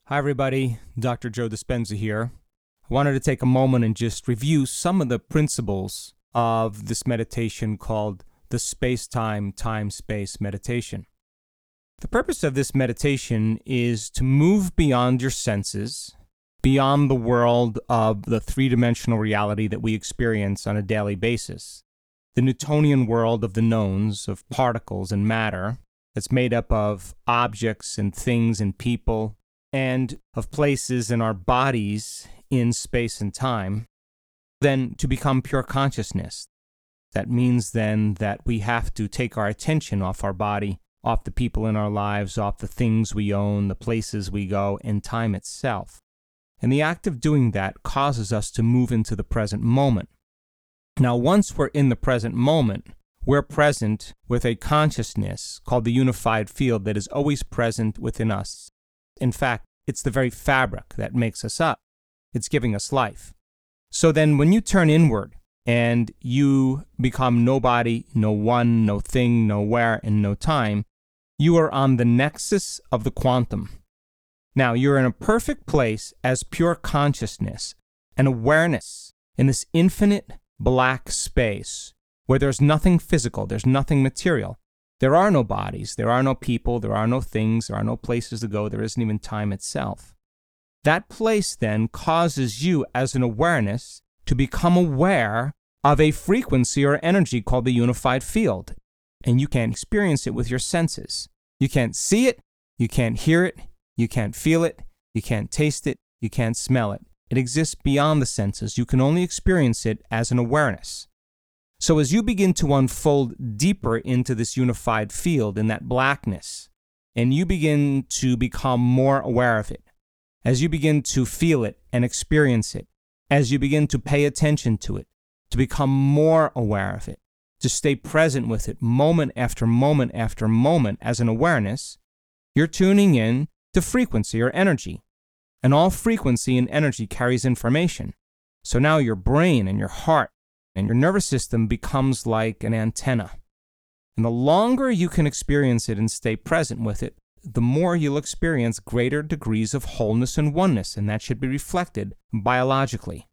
Hi, everybody. Dr. Joe Dispenza here. I wanted to take a moment and just review some of the principles of this meditation called the Space-Time, Time-Space Meditation. The purpose of this meditation is to move beyond your senses, beyond the world of the three-dimensional reality that we experience on a daily basis, the Newtonian world of the knowns, of particles and matter, that's made up of objects and things and people, and of places in our bodies in space and time, then to become pure consciousness. That means then that we have to take our attention off our body, off the people in our lives, off the things we own, the places we go, and time itself. And the act of doing that causes us to move into the present moment. Now, once we're in the present moment, we're present with a consciousness called the unified field that is always present within us. In fact, it's the very fabric that makes us up. It's giving us life. So then when you turn inward and you become nobody, no one, no thing, no where, and no time, you are on the nexus of the quantum. Now, you're in a perfect place as pure consciousness and awareness in this infinite black space where there's nothing physical, there's nothing material. There are no bodies, there are no people, there are no things, there are no places to go, there isn't even time itself. That place then causes you as an awareness to become aware of a frequency or energy called the unified field. And you can't experience it with your senses. You can't see it, you can't hear it, you can't feel it, you can't taste it, you can't smell it. It exists beyond the senses. You can only experience it as an awareness. So as you begin to unfold deeper into this unified field in that blackness, and you begin to become more aware of it, as you begin to feel it and experience it, as you begin to pay attention to it, to become more aware of it, to stay present with it moment after moment after moment as an awareness, you're tuning in to frequency or energy. And all frequency and energy carries information. So now your brain and your heart and your nervous system becomes like an antenna. And the longer you can experience it and stay present with it, the more you'll experience greater degrees of wholeness and oneness, and that should be reflected biologically.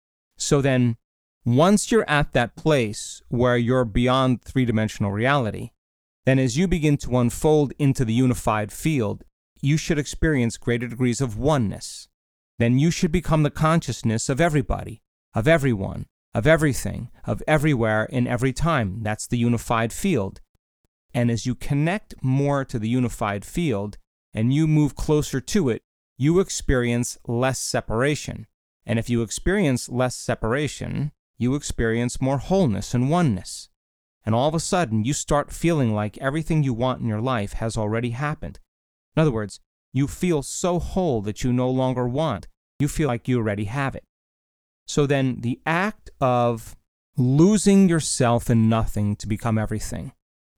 So then, once you're at that place where you're beyond three-dimensional reality, then as you begin to unfold into the unified field, you should experience greater degrees of oneness. Then you should become the consciousness of everybody, of everyone, of everything, of everywhere, in every time. That's the unified field. And as you connect more to the unified field and you move closer to it, you experience less separation. And if you experience less separation, you experience more wholeness and oneness. And all of a sudden, you start feeling like everything you want in your life has already happened. In other words, you feel so whole that you no longer want. You feel like you already have it. So then the act of losing yourself in nothing to become everything,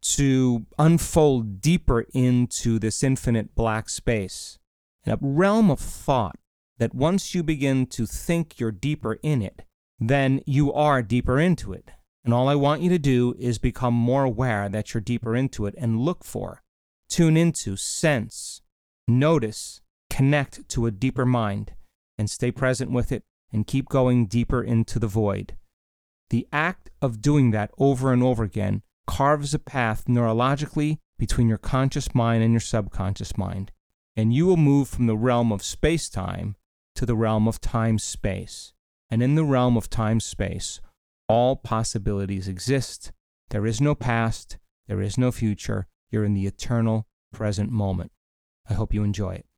to unfold deeper into this infinite black space, in a realm of thought that once you begin to think you're deeper in it, then you are deeper into it. And all I want you to do is become more aware that you're deeper into it and look for, tune into, sense, notice, connect to a deeper mind, and stay present with it and keep going deeper into the void. The act of doing that over and over again carves a path neurologically between your conscious mind and your subconscious mind, and you will move from the realm of space-time to the realm of time-space. And in the realm of time-space, all possibilities exist. There is no past, there is no future. You're in the eternal present moment. I hope you enjoy it.